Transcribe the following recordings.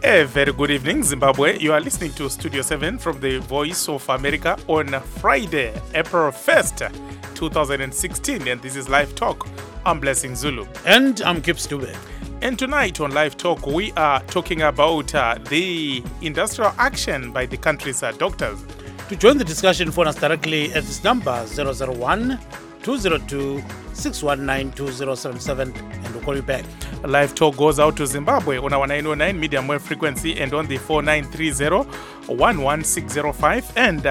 A very good evening, Zimbabwe. You are listening to Studio 7 from the Voice of America on Friday, April 1st, 2016. And this is Live Talk. I'm Blessing Zulu. And I'm Kip Stube. And tonight on Live Talk, we are talking about the industrial action by the country's doctors. To join the discussion, phone us directly at this number 001-202-619-2077 and we'll call you back. Live Talk goes out to Zimbabwe on our 909 medium wave frequency and on the 4930-11605 and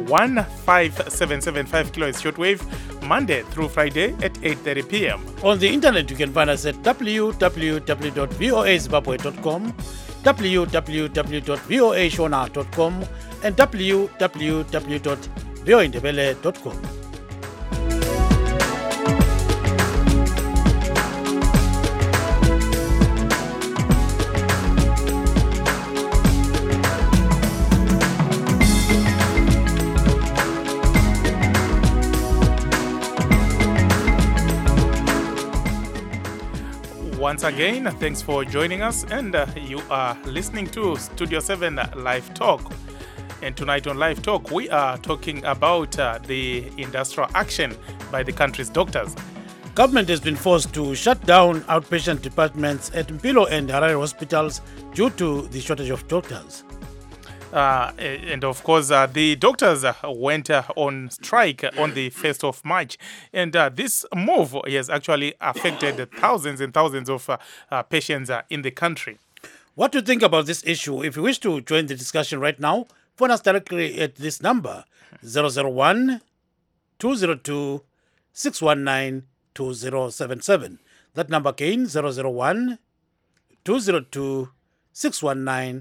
15775 kilohertz shortwave Monday through Friday at 8:30 p.m. On the internet, you can find us at www.voazimbabwe.com, www.voashona.com and www.voindebele.com. Once again, thanks for joining us, and you are listening to Studio 7 Live Talk. And tonight on Live Talk, we are talking about the industrial action by the country's doctors. Government has been forced to shut down outpatient departments at Mpilo and Harare hospitals due to the shortage of doctors. And of course, the doctors went on strike on the 1st of March. And this move has actually affected thousands and thousands of patients in the country. What do you think about this issue? If you wish to join the discussion right now, phone us directly at this number 001-202-619-2077. That number again, 001-202-619-2077.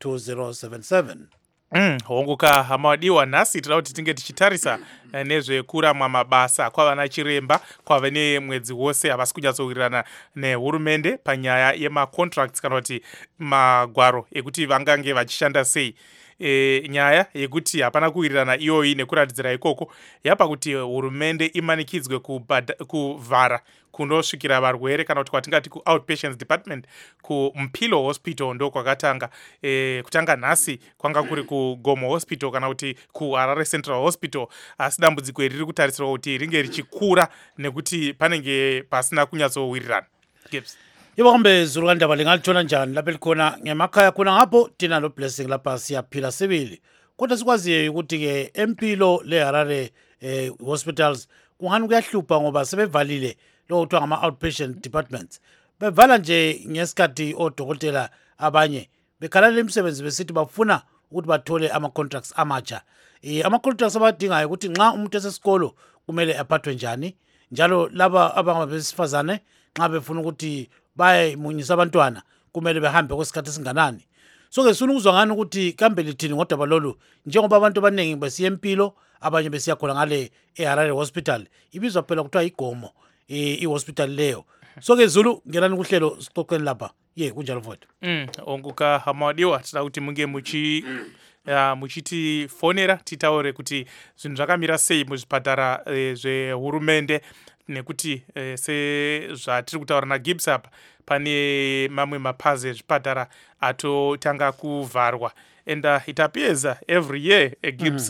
honguka hamadiwa nhasi tinoda kuti tinge tichitarisa nezvekuramwa mabasa kwavana chiremba kwava nemwedzi wose havasi kunyatsowirirana nehurumende panyaya yemacontracts kana kuti magwaro ekuti vangange vachishanda sei. Nyaya yekuti hapana kuwirirana iyoyi nekuratidzira ikoko yapa kuti hurumende imanikidzwe kuvhara kunosvikira varwere kana kuti kwatingati ku-outpatients department kuMpilo hospital ndo kwakatanga. Kutanga nhasi kwanga kuri kuGomo hospital kana kuti kuHarare Central Hospital, asi dambudziko iri riri kutarisirwa kuti ringe richikura nekuti panenge pasina kunyatsowirirana. Gibbs. Yebo kambe Zulu kandaba lingalithola njani lapha likhona ngemakhaya khona ngapho thina lo Blessing lapha siyaphila sibili. Kodwa sikwaziyo ukuthi ke eMpilo le Harare hospitals kungani kuyahlupha ngoba sebevalile lo kuthiwa ngama outpatient departments. Bevala nje ngesikhathi odokotela abanye bekhalala imisebenzi besithi bafuna ukuthi bathole ama contracts amatsha. Ama contracts abadingayo ukuthi nxa umuntu esesikolo kumele aphathwe njani, njalo laba abangabesifazane nxa befuna ukuthi bayimunyisa abantwana kumele behambe kwesikhathi esinganani. So ke sifuna ukuzwa ngani ukuthi kambe lithini ngodaba lolu, njengoba abantu abaningi besiya eMpilo abanye besiya khona ngale eHarare hospital ibizwa phela kuthiwa iGomo i-hospital leyo. So ke Zulu ngelani kuhlelo sixoxeni lapha kunjalo mfowethu. Onguka hamadiwa tinoda kuti munge muchiti fonera titaure kuti zvinhu zvakamira sei muzvipatara zvehurumende nekuti sezvatiri kutaura naGibbs apa pane mamwe mapazi ezvipatara atotanga kuvharwa. And it appears every year Gibbs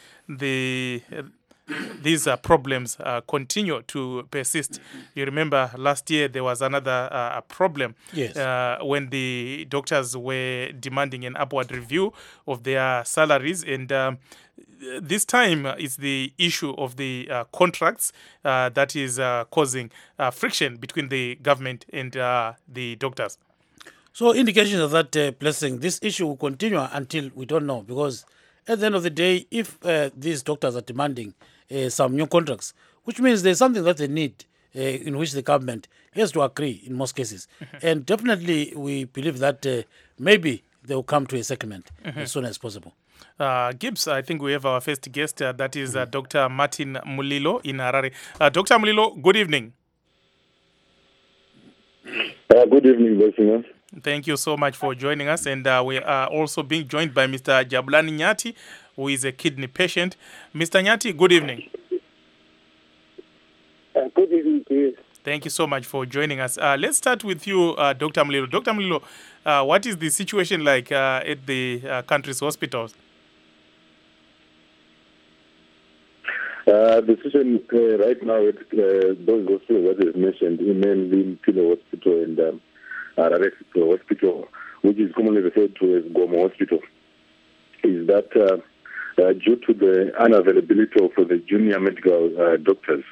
these problems continue to persist. You remember last year there was another problem. Yes. When the doctors were demanding an upward review of their salaries, and this time it's the issue of the contracts that is causing friction between the government and the doctors. So indications of that Blessing, this issue will continue until we don't know, because at the end of the day, if these doctors are demanding some new contracts, which means there's something that they need in which the government has to agree in most cases. And definitely we believe that maybe they will come to a settlement as soon as possible. Gibbs, I think we have our first guest, that is Dr. Martin Mulilo in Harare. Dr. Mulilo, good evening. Good evening, listeners. Thank you so much for joining us. And we are also being joined by Mr. Jabulani Nyati, who is a kidney patient. Mr. Nyati, good evening. Good evening to you. Thank you so much for joining us. Let's start with you, Dr. Mlilo. Dr. Mlilo, what is the situation like at the country's hospitals? The situation right now at those hospitals that is mentioned, mainly Mpilo Hospital and Harare Hospital, which is commonly referred to as Gomo Hospital, is that due to the unavailability of the junior medical doctors,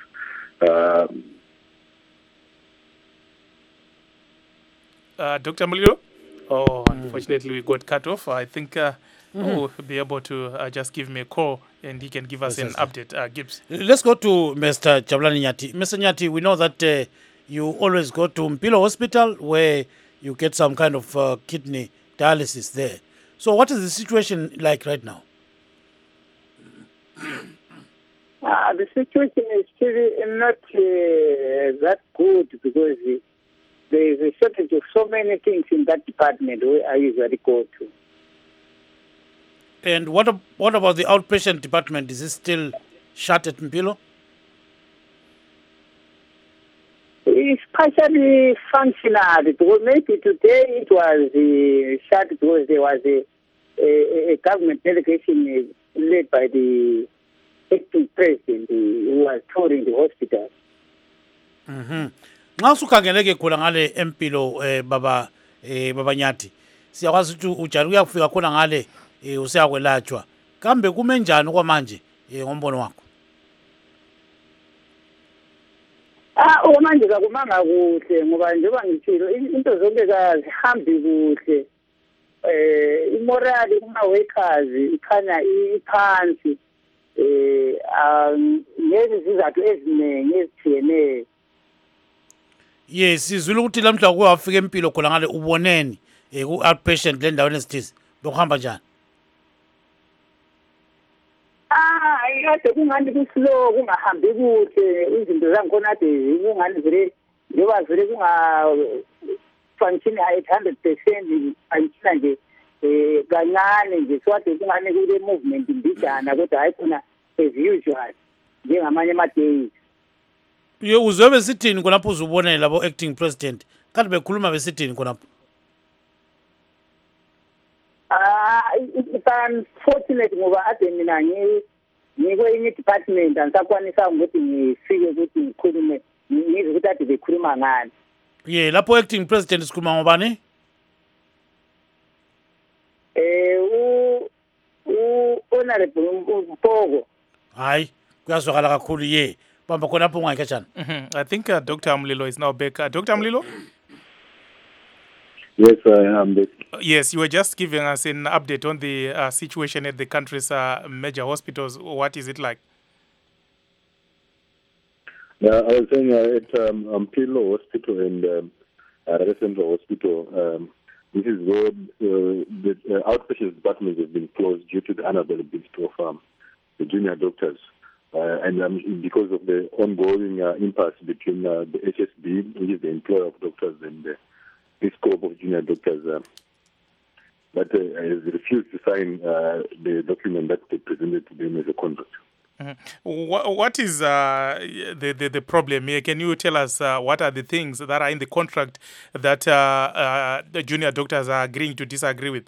Dr. Mulilo? Oh, unfortunately, we got cut off. I think we'll be able to just give me a call and he can give us an update. Gibbs. Let's go to Mr. Jabulani Nyati. Mr. Nyati, we know that you always go to Mpilo Hospital where you get some kind of kidney dialysis there. So what is the situation like right now? The situation is still not that good because there is a shortage of so many things in that department where I usually go to. And what about the outpatient department? Is it still shut at Mpilo? It's partially functional because maybe today it was shut because there was a government delegation led by the acting president who was touring the hospital. Nxa usukhangeleke khona ngale Mpilo baba Nyati, siyakwazi ukuthi ujali uyafika khona ngale usiyakwelatshwa. Kambe kume njani okwamanje ngombono wakho? Okwamanje kakumanga kuhle ngoba njengoba ngitshilo into zonke kazihambi kuhle. Imorali kuma-workers ikhanya iphansi. Ngezizathu eziningi ezithiyeneyo. Yes, sizwile ukuthi lamhla kuke wafika Mpilo khona ngale uboneni ku-outpatient le ndaweni ezithize. Bekuhamba njani? Kade kungani kuslow kungahambi kuhle izinto zangikhona ade kungani vele njengoba vele kunga-function at 100% function nje kancane nje swade kungani kule movement mbijana kodwa hayi khona as usual njengamanye ama-days. Ye uzwe besithini khonapho uzubonele labo acting president? Kanti bekhuluma besithini khonapho? It's unfortunate ngoba ade mina ngikwenye department angisakwanisa ukuthi ngifike ukuthi ngikhulume ngizwe ukuthi ade bekhuluma ngani. Ye lapho acting president sikhuluma ngobani? Honorable Mpogo. Hayi kuyazwakala kakhulu ye. Bamba khonapho ungayikhatshana. I think Dr. Mlilo is now back. Dr. Mlilo? yes, I am. Yes, you were just giving us an update on the situation at the country's major hospitals. What is it like? I was saying at Mpilo Hospital and Harare Central Hospital, this is where the outpatient departments have been closed due to the unavailability of the junior doctors. And because of the ongoing impasse between the HSB, which is the employer of doctors, and this group of junior doctors that has refused to sign the document that they presented to them as a contract. What is the problem here? Can you tell us what are the things that are in the contract that the junior doctors are agreeing to disagree with?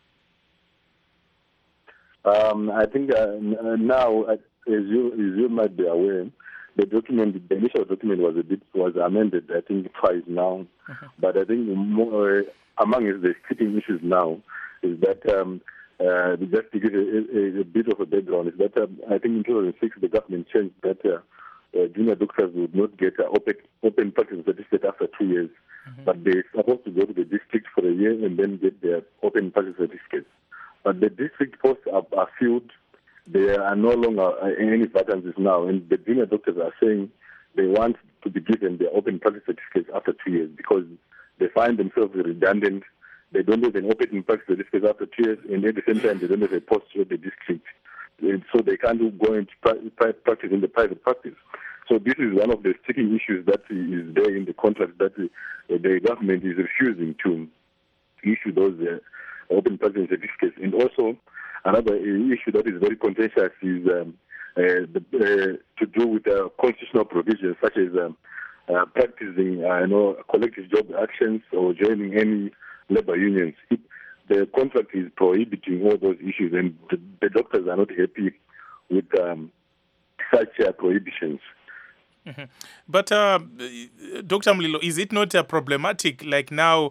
I think now, as you might be aware, the initial document was amended, I think, twice now. But I think among the sticking issues now is that just to give a bit of a background, is that I think in 2006 the government changed that junior doctors would not get an open practice certificate after 2 years, but they're supposed to go to the district for a year and then get their open practice certificates. But the district posts are filled. There are no longer any vacancies now, and the junior doctors are saying they want to be given their open practice certificates after 2 years because they find themselves redundant. They don't have an open practice certificate after 2 years, and at the same time, they don't have a post at the district. And so they can't go into practice in the private practice. So this is one of the sticking issues that is there in the contract that the government is refusing to issue those open practice certificates. And also, another issue that is very contentious is to do with constitutional provisions such as practicing, collective job actions or joining any labor unions. The contract is prohibiting all those issues, and the doctors are not happy with such prohibitions. Mm-hmm. But Dr. Mlilo, is it not problematic? Like now,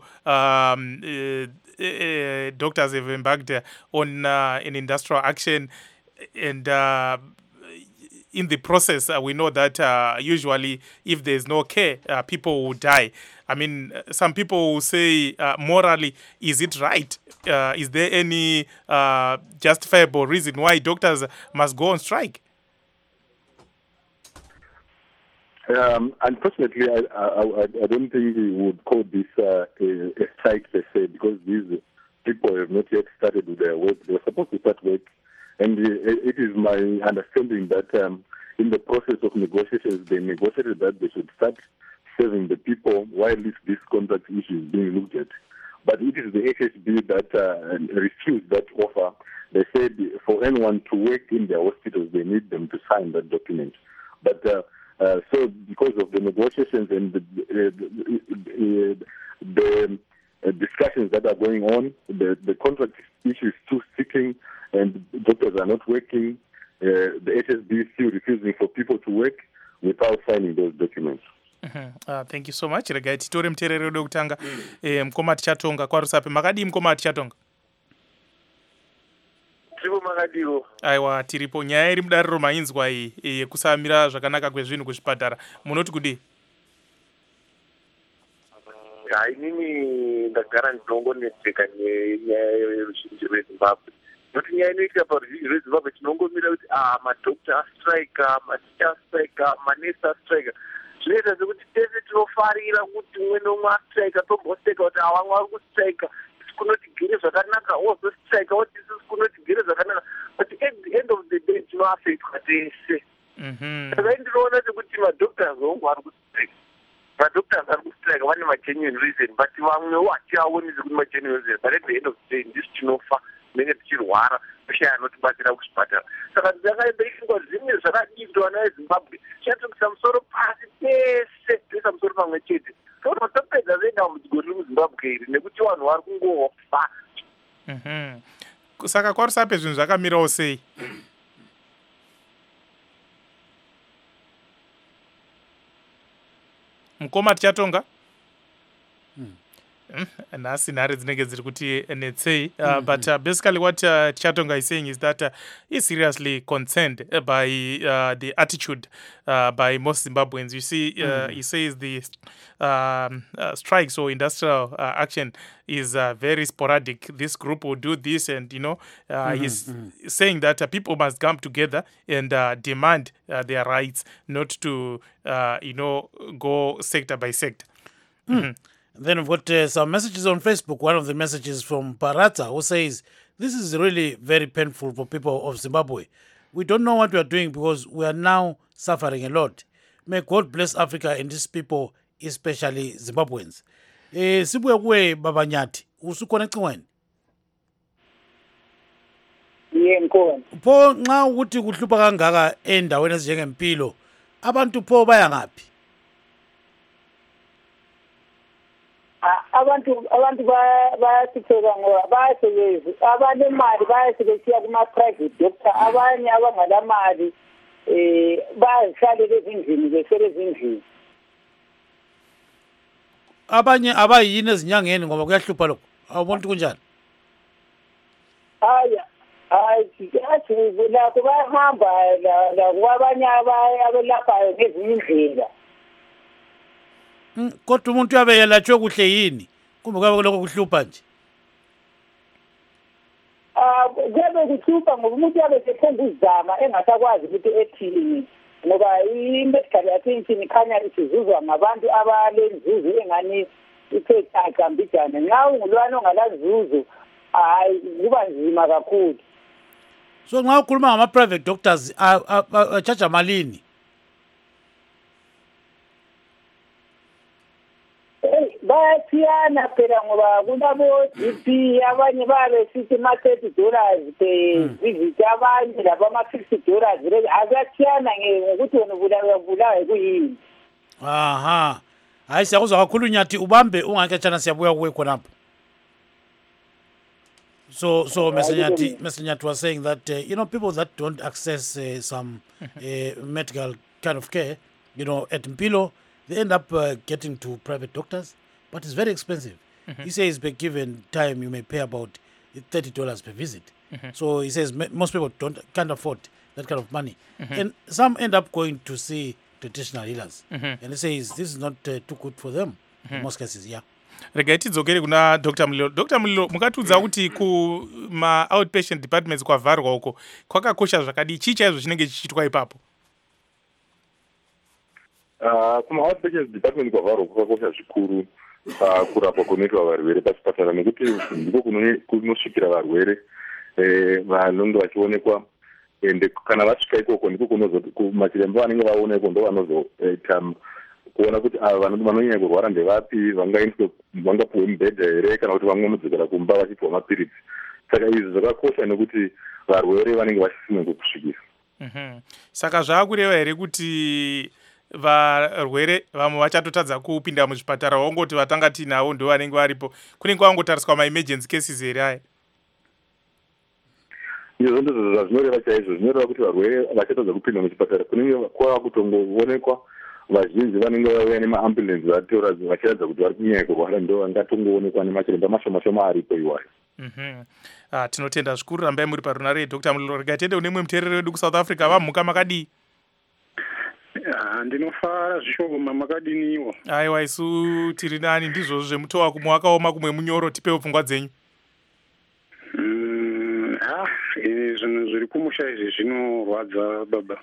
doctors have embarked on an industrial action, and in the process, we know that usually, if there's no care, people will die. I mean, some people will say, morally, is it right? Is there any justifiable reason why doctors must go on strike? Unfortunately, I don't think we would call this a strike per se, because these people have not yet started with their work. They were supposed to start work, and it is my understanding that in the process of negotiations, they negotiated that they should start serving the people while this contract issue is being looked at. But it is the HSB that refused that offer. They said for anyone to work in their hospitals, they need them to sign that document. But so because of the negotiations and the discussions that are going on, the contract issue is still sticking, and doctors are not working. The HSB is still refusing for people to work without signing those documents. Thank you so much. Regai titore mterere wedu kutanga mkoma tichatonga kwa rusape makadi mkoma tichatonga. Tiripo makadiwo. Aiwa tiripo nyaya iri mudariro mainzwa iyi kusamira zvakanaka kwezvinhu kuzvipatara. Munoti kudi? Inini ndagara ndinongonetseka nenyaya yeruzhinji rweZimbabwe. Noti nyaya inoitika paruzhinji rweZimbabwe tinongomira kuti madhokta astrika, maticha astrika, manesi astrika. Zvinoita sekuti tese tinofarira kuti umwe nomwe astrika tomboseka kuti vamwe vari kustrika kunotigere zvakanaka, wozostrika woti isusu kunotigere zvakanaka, but at the end of the day tinoafektwa tese. Saka ndinoona sekuti madhoktas hongu ari kustrika. Madhoktas ari kustrika vane magenuine reason, but vamwewo hatiaoni sekuti magenuine reason, but at the end of the day ndisi tinofa tinenge tichirwara kushaya anotibatsira kuchipatara. Saka ndakaenda ishingwa zvimwe zvakadiitwa naeZimbabwe chatokisa musoro pasi pese toisa musoro pamwe chete. Saka topedza zvedambudziko riri muZimbabwe iri nekuti vanhu vari kungofa. Saka kwarusape zvinhu zvakamirawo sei? Mukoma tichatonga? Nhasi nhare dzinenge dziri kuti netsei, but basically what Tichatonga is saying is that he's seriously concerned by the attitude by most Zimbabweans. You see, he says the strikes or industrial action is very sporadic. This group will do this, and he's saying that people must come together and demand their rights, not to go sector by sector. Then we've got some messages on Facebook. One of the messages from Parata, who says, this is really very painful for people of Zimbabwe. We don't know what we are doing because we are now suffering a lot. May God bless Africa and these people, especially Zimbabweans. Sibuya kuwe Babanyati, usukonekti wena? Ngikhona. Pho nxa ukuthi kuhlupha kangaka endaweni ezinjengempilo, abantu pho baya ngaphi? Abantu bayasitheka ngoba bayasebenza, abanemali bayasebenzisa kuma-private doctor, abanye abangalamali bayazihlalela ezindlini besele ezindlini. Abanye abayini ezinyangeni ngoba kuyahlupha lokho. Awubona kunjani? Hayi lakho bayahamba kwabanye abelaphayo ngezinye indlela. Kodwa umuntu uyabe yelatshwe kuhle yini? Kumbe kwabe lokho kuhlupha nje? Kuyabe kuhlupha ngoba umuntu uyabe sephonga uzama engasakwazi ukuthi ethini. Ngoba i-medical attention ikhanya isizuzwa ngabantu abalenzuzo engani ithe aqambijana. Nxa ungulwana ongalazuzo, hayi kuba nzima kakhulu. So nxa ukhuluma ngama-private doctors, charge malini? Bayathiyana phela ngoba kulabo-GP abanye babe sithi $30 per visit, abanye laba $50. Akuyathiyana ngokuthi wena ubulawa kuyini. aha hayi siyakuzwa kakhulu Nyathi ubambe ungaketshana siyabuya kuwe khonapho. So Mr. Nyathi was saying that people that don't access some medical kind of care, at Mpilo, they end up getting to private doctors, but it's very expensive. He says per given time you may pay about $30 per visit. So he says most people can't afford that kind of money, and some end up going to see traditional healers, and he says this is not too good for them in most cases. Yeah. Regai tidzokere kuna Dr. Mlilo. Dr. Mlilo, mukatudza kuti kuma outpatient departments kwavharwa uko kwakakosha zvakadii, chii chaizvo chinenge chichiitwa ipapo? Kuma outpatient department kwavharwa kwakakosha zvikuru kurapwa kunoitwa varwere pachipatara, nekuti ndiko kunosvikira varwere vanenge vachionekwa, ende kana vasvika ikoko ndiko machiremba vanenge vaona iko ndo vanozoita kuona kuti vanonyanya kurwara ndevapi, vangapuwe mibhedha here kana kuti vamwe mudzokera kumba vachipiwa mapiritsi. Saka izvi zvakakosha nekuti varwere vanenge vachisimwe kusvikira. Saka zvaakureva here kuti varwere vamwe vachatotadza kupinda muzvipatara, wongoti vatanga tinavo ndo vanenge varipo, kunenge kwangotariswa ma-emergency cases here aya? Izvo ndizvo zvazvinoreva chaizvo, zvinoreva kuti varwere vachatadza kupinda muchipatara kunenge kwava kutongoonekwa. Vazhinji vanenge vauya nemaambulensi vachiratidza kuti vari kunyanya kurwara, ndo vangatongoonekwa nemachiremba mashoma aripo iwayo. Tinotenda zvikuru, rambai muri parunare. Dr. Mlilo, regai tiende une mumwe muteereri wedu kuSouth Africa. Vamhuka makadii? Ndinofara zvishoma, makadiniwo? Aiwa, isu tiri nani, ndizvozvo zvemutowa kumwe wakaoma kumwe munyoro. Tipewo pfungwa dzenyu. Zvinhu zviri kumusha izvi zvinorwadza baba.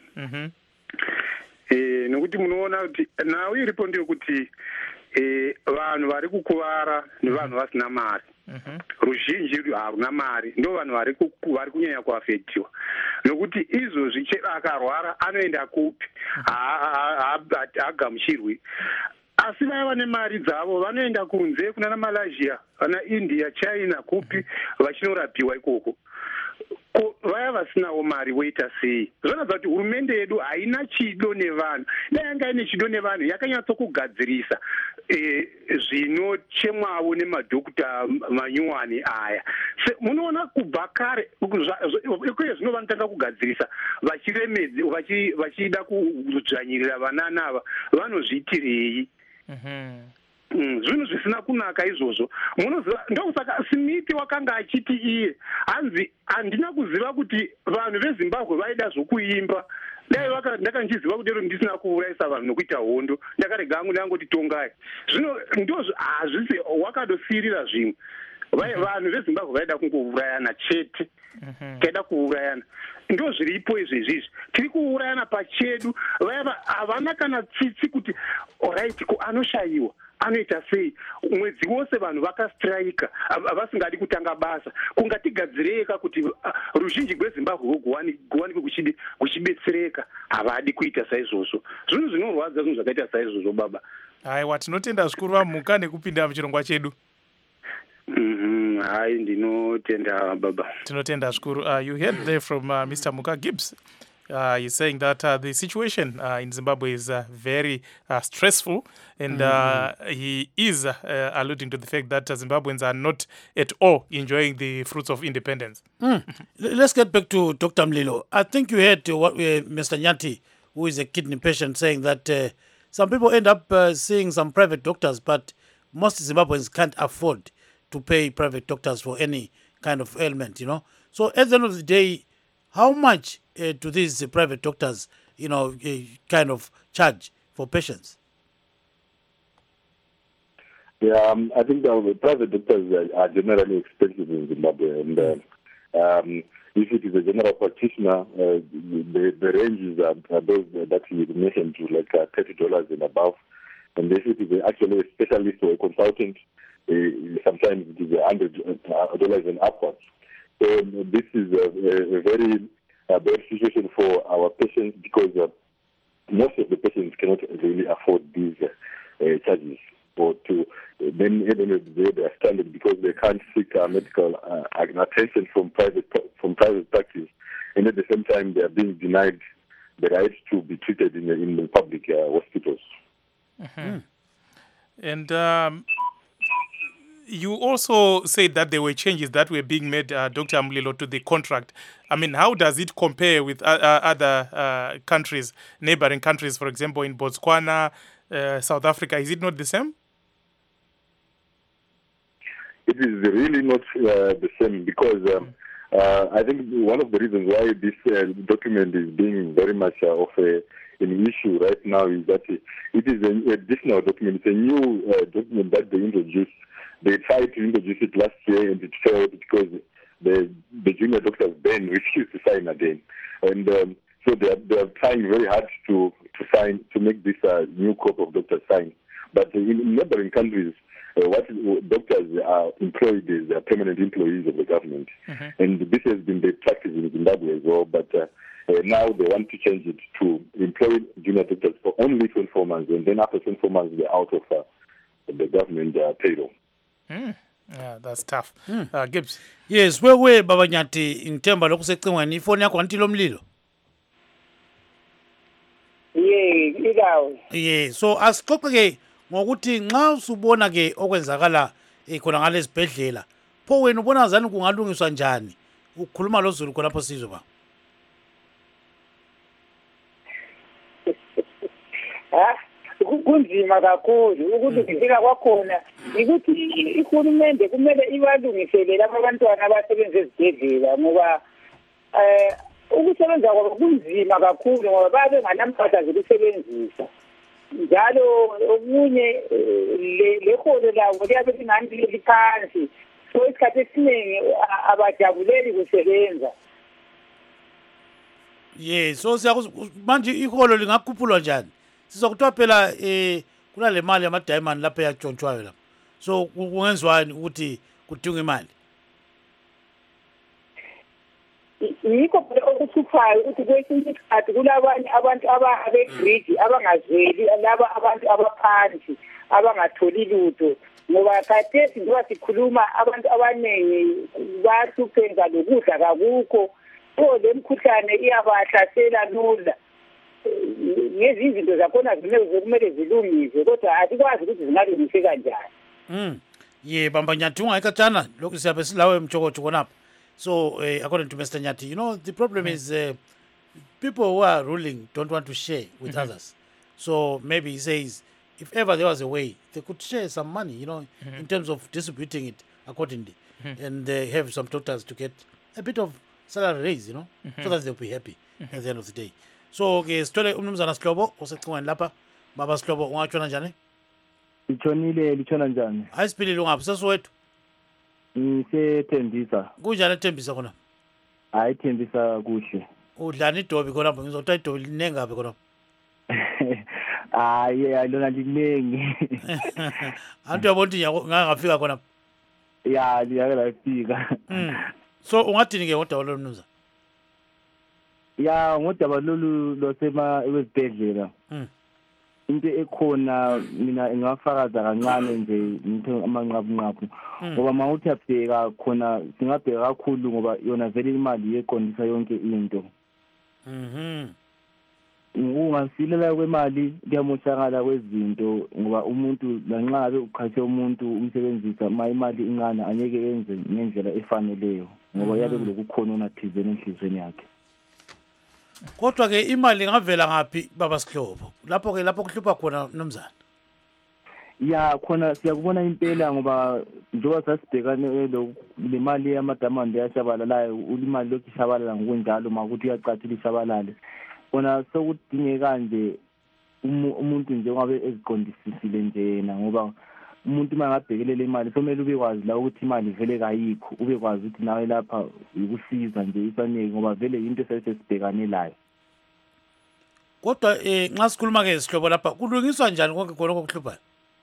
Nokuti munoona kuti nhau iripo ndiyo kuti vanhu vari kukuvara nevanhu vasina mari. Ruzhinji haruna mari ndo vanhu vari kunyanya kuafektiwa, nokuti izvozvi chero akarwara anoenda kupi, haagamuchirwi. Asi vaya vane mari dzavo vanoenda kunze kuna Malaysia, kana India, China, kupi vachinorapiwa ikoko. Vaya vasinawo mari voita sei? Zvinoratidza kuti hurumende yedu haina chido nevanhu. Dai yanga ine chido nevanhu yakanyatsokugadzirisa zvinochemwawo nemadhokota manyuwani aya. Munoona kubva kare uye zvino vanotanga kugadzirisa vachiremedza vachida kudzvanyirira vanana vanozviitirei? Zvinhu zvisina kunaka izvozvo. Munoziva ndosaka Smith wakanga achiti iye hanzi handina kuziva kuti vanhu veZimbabwe vaida zvokuimba. Dai ndakandiziva kuti ero ndisina kuurayisa vanhu nokuita hondo, ndakarega hangu ndangoti tongai. Zvino ndozvo hazvisi wakadosirira zvimwe. Vanhu veZimbabwe vaida kungourayana chete, taida kuurayana. Ndo zviripo izvezvizvi, tiri kuurayana pachedu. Havana kana tsitsi kuti alright anoshayiwa anoita sei. Mwedzi wose vanhu vakastrika vasingadi kutanga basa. Kungatigadzireka kuti ruzhinji rweZimbabwe rwoguwanikwe kuchibetsereka, havadi kuita saizvozvo. Zvinhu zvinorwadza zvinhu zvakaita saizvozvo baba. Aiwa, tinotenda zvikuru vamhuka nekupinda muchirongwa chedu. Hai, ndinotenda baba. Tinotenda zvikuru. You heard there from Mr. Muka Gibbs. He's saying that the situation in Zimbabwe is very stressful, and he is alluding to the fact that Zimbabweans are not at all enjoying the fruits of independence. Let's get back to Dr. Mlilo. I think you heard what Mr. Nyathi, who is a kidney patient, saying that some people end up seeing some private doctors, but most Zimbabweans can't afford to pay private doctors for any kind of ailment, So at the end of the day, how much do these private doctors, kind of charge for patients? Yeah, I think the private doctors are generally expensive in Zimbabwe, and if it is a general practitioner, the ranges are those that you mentioned, to like $30 and above, and if it is actually a specialist or a consultant, sometimes it is $100 and upwards. So this is a very bad situation for our patients, because most of the patients cannot really afford these charges, or to then at the end of the day they are stranded because they can't seek medical attention from private practice, and at the same time they are being denied the right to be treated in the public hospitals. And you also said that there were changes that were being made, Dr. Mlilo, to the contract. I mean, how does it compare with other countries, neighboring countries, for example, in Botswana, South Africa? Is it not the same? It is really not the same because I think one of the reasons why this document is being very much of an issue right now is that it is an additional document. It's a new document that they introduced. They tried to introduce it last year and it failed because the junior doctors then refused to sign again. And so they are trying very hard to make this new crop of doctors sign. But in neighboring countries, what doctors are employed as permanent employees of the government. And this has been the practice in Zimbabwe as well. But now they want to change it to employ junior doctors for only 24 months. And then after 24 months, they're out of the government payroll. Yeah, that's tough. Gibbs. Yes, wewe baba Nyathi ngithemba lokhu secingweni ifoni yakho antilo mlilo. Ikawo. Yeah, so asixoxe ke ngokuthi nxa usubona ke okwenzakala khona ngalesibhedlela pho wena ubona zani kungalungiswa njani ukukhuluma loZulu khona lapho sizwe ba. Kunzima kakhulu ukuthi ngifika kwakhona ukuthi ihulumende kumele ibalungisele laba abantwana abasebenza ezibhedlela ngoba ukusebenza kwabo kunzima kakhulu ngoba babe nganampahla zokusebenzisa njalo okunye leholo lawo liyabe lingani liphansi so isikhathi esiningi abajabuleli kusebenza. So manje iholo lingakhuphulwa njani? Sizokuthiwa phela kunale mali yama-diamond lapho yatshontshwayo lapho, so kungenziwani ukuthi kudingwe imali? Yikho okuhluphayo ukuthi kwesinye isikhathi kulabanye abantu abegridi abangazweli laba abantu abaphansi abangatholi lutho ngoba khathesi njengoba sikhuluma abantu abaningi bahlupheka lokudla kakukho so le mkhuhlane iyabahlasela lula. Ngezi izinto zakhona kumele zilungiswe kodwa asikwazi ukuthi zingalungiswe kanjani. Bamba Nyathi ungayikatshana lokhu siyabe silawe emjokojo khonapha. So according to Mr. Nyathi, the problem is people who are ruling don't want to share with others. So maybe he says if ever there was a way they could share some money, in terms of distributing it accordingly, and they have some doctors to get a bit of salary raise, so that they'll be happy at the end of the day. So sithole umnumzana Sihlobo osecingweni lapha. Baba Sihlobo ungatshona njani? Litshonile litshona njani? Ayisiphilile ungaphi sesowethu? Ngisethembisa. Kunjani ethembisa khona? Hayi thembisa kuhle. Udlani idobi khona lapho ngizothatha idobi linengabe khona? Hayi alona linengi. Antu yabona ukuthi ngangafika khona. Ya liyake lafika. So ungathini ke kodwa lo mnuza? Ya ngodaba lolu losema wezibhedlela. Into ekhona mina ingafakaza kancane nje ngithe amanqabu ngoba mawuthi abheka khona singabheka kakhulu ngoba yona vele imali yeqondisa yonke into. Ungasilela kwemali kuyamoshakala kwezinto ngoba umuntu lanxa abe uqhathe umuntu umsebenzisa imali incane angeke yenze ngendlela efaneleyo ngoba yabe kulokukhona onathizeni enhlizweni yakhe. Kodwa ke imali ngavela ngaphi baba Sihlobo? Lapho kuhlupha khona nomzana. Ya khona siyakubona impela ngoba njengoba sasibhekane le mali yama-diamond yashabalalayo imali lokhu ishabalala ngokunjalo makuthi uyacathula ishabalale. Khona sokudingeka nje umuntu nje ongabe eziqondisisile njena ngoba umuntu mangabhekelela imali somele ubekwazi la ukuthi imali vele kayikho ubekwazi ukuthi nawe lapha ukusiza nje ifanele ngoba vele into sesibhekane layo. Kodwa nxa sikhuluma ke Sihlobo lapha kulungiswa njani konke khona okuhluphayo?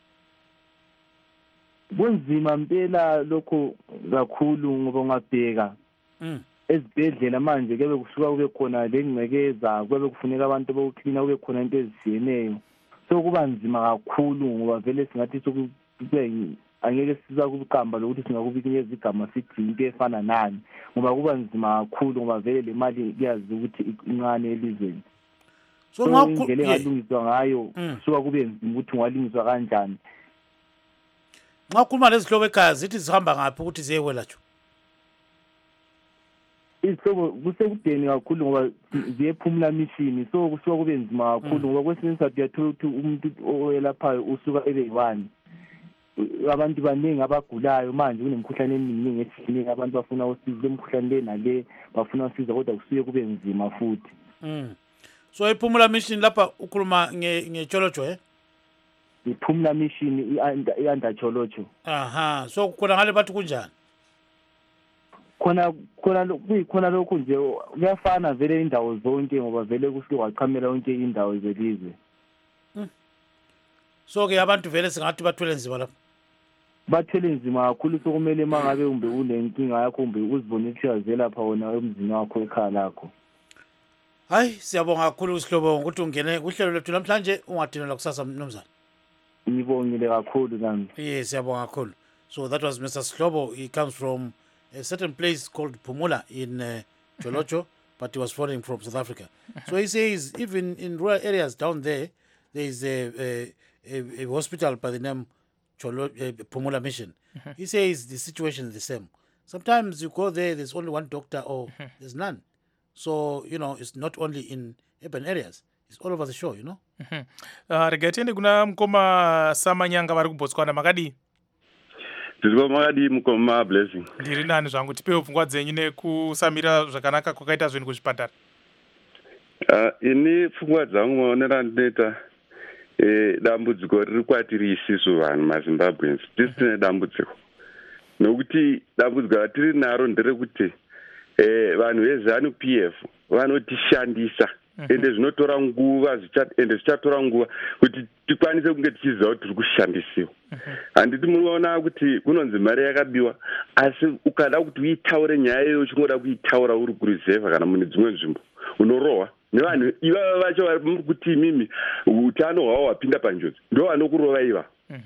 Kunzima impela lokho kakhulu ngoba ungabheka ezibhedlela manje kube kusuka kube khona lengcekeza kube kufuneka abantu bokucleana kube khona into ezisiyeneyo so kuba nzima kakhulu ngoba vele singathi angeke siza kuqamba lokuthi singakubikinyeza igama sithi into efana nani ngoba kuba nzima kakhulu ngoba vele le mali iyazi ukuthi incane elizweni. so indlela engalungiswa ngayo suka kube nzima ukuthi ungalungiswa kanjani. Nxa ukhuluma lezihlobo ekhaya zithi zihamba ngaphi ukuthi ziyekwelatshwa? Izihlobo kusekudeni kakhulu ngoba ziyephumula mission, so kusuka kube nzima kakhulu ngoba kwesinye isikhathi uyathola ukuthi umuntu oyelaphayo usuka ebe-1. Abantu baningi abagulayo manje kunemikhuhlane eminingi esiningi abantu bafuna usizo lemikhuhlane le nale bafuna usizo kodwa kusuke kube nzima futhi. So iphumula mission lapha ukhuluma ngecholocho iphumula mission ianda cholocho. Aha, so khona ngale bathi kunjani? Khona lokhu nje kuyafana vele indawo zonke ngoba vele kusuke waqhamela yonke indawo zelizwe. So ke abantu vele singathi bathwele nzima lapha. Bathwele nzima kakhulu sokumele mangabe umbe unenkinga yakho umbe uzibone ukuthi lapha wona emzini wakho ekhaya lakho. Hayi siyabonga kakhulu usihlobo ukuthi ungene kuhlelo lethu namhlanje ungadinela kusasa mnumzana. Ngibongile kakhulu nami. Yes, siyabonga kakhulu. So that was Mr. Slobo. He comes from a certain place called Phumula in Cholocho, but he was foreign from South Africa. So he says even in rural areas down there is a hospital by the name Phumula Mission. He says the situation is the same. Sometimes you go there, there's only one doctor or there's none. So, it's not only in urban areas. It's all over the show, Regatende kuna mkoma Samanyanga vari kuBotswana makadi. Tizwa makadi mkoma Blessing. Ndiri nani zvangu tipewo pfungwa dzenyu nekusamira zvakanaka kwakaita zvinhu kuzvipatara. Ini pfungwa dzangu maonera ndinoita dambudziko riri kwatiri isisu vanhu maZimbabweans. Tisine dambudziko. Nokuti dambudziko ratiri naro nderekuti vanhu veZANU-PF vanotishandisa. Ende zvinotora nguva zvichatora nguva kuti tikwanise kunge tichiziva kuti tiri kushandisiwa. Handiti munoona kuti kunonzi mari yakabiwa, asi ukada kuti uitaure nyaya iyoyo uchingoda kuitaura uri kurizevha kana mune dzimwe nzvimbo unorohwa nevanhu ivava vacho vari kuti imimi utano hwavo hwapinda panjodzi ndo vanokurova iva.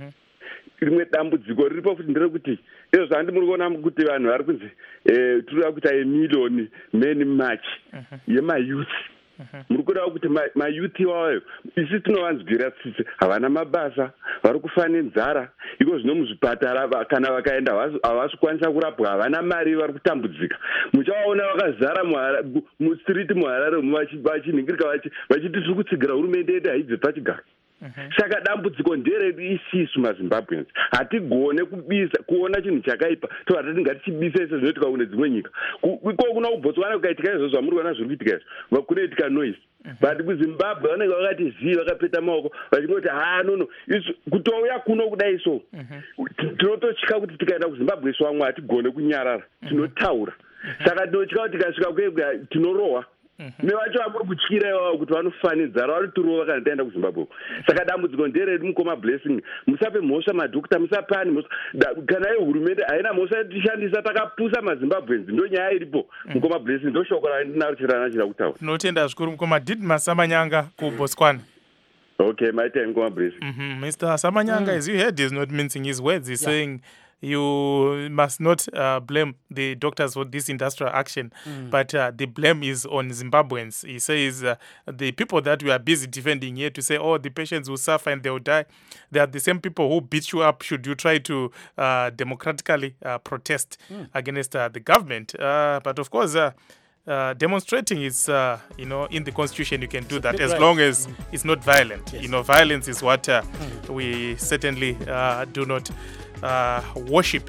Rimwe dambudziko riripo futi nderekuti izvo handi muri kuona kuti vanhu vari kunzi tinoda kuita emiliyoni many march yemayouth. Muri kuda kuti mayuthi iwayo isi tinovanzwira tsitsi havana mabasa vari kufa nenzara iko zvino muzvipatara kana vakaenda havasi kukwanisa kurapwa havana mari vari kutambudzika. Muchavaona vakazara mustriti muHarare vachinhingirika vachiti tiri kutsigira hurumende yedu haibve pachigaro. Saka dambudziko nderedu isisu maZimbabweans hatigone kuona chinhu chakaipa tovatati ngatichibisa ise zvinoitika kune dzimwe nyika. Iko kuna kuBotswana kukaitika izvo zvamuri kuona zviri kuitika izvo kunoitika noise. But kuZimbabwe vanenge vakati zii vakapeta maoko vachingoti nono kutouya kuno kudai so tinototya kuti tikaenda kuZimbabwe isu vamwe hatigone kunyarara tinotaura. Saka tinotya kuti tikasvika kwega tinorohwa. Nevacho vamuri kutyira ivavo kuti vanofa nenzara variturova kana taenda kuZimbabwe. Saka dambudziko nderedu mukoma Blessing, musape mhosva madhokota, musapani mhosva kana hurumende haina mhosva yatishandisa takapusa maZimbabweans. Ndo nyaya iripo mukoma Blessing, ndo shoko randinaro chirana kutaura. Tinotenda zvikuru mukoma Didmas Samanyanga kuBotswana. Okay, my time mukoma Blessing. Mr. Samanyanga, as you heard, is not mincing his words. He's saying you must not blame the doctors for this industrial action, but the blame is on Zimbabweans. He says the people that we are busy defending here to say, the patients will suffer and they will die, they are the same people who beat you up should you try to democratically protest against the government. But of course, demonstrating is, in the constitution you can do that as long as it's not violent. Yes. Violence is what we certainly do not worship.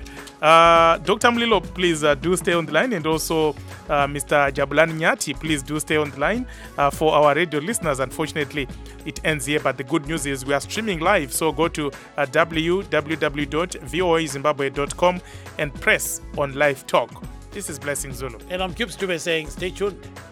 Dr. Mlilo, please do stay on the line, and also Mr. Jabulani Nyati, please do stay on the line. For our radio listeners, unfortunately, it ends here, but the good news is we are streaming live, so go to www.voazimbabwe.com and press on live talk. This is Blessing Zulu. And I'm Cubes Dube saying stay tuned.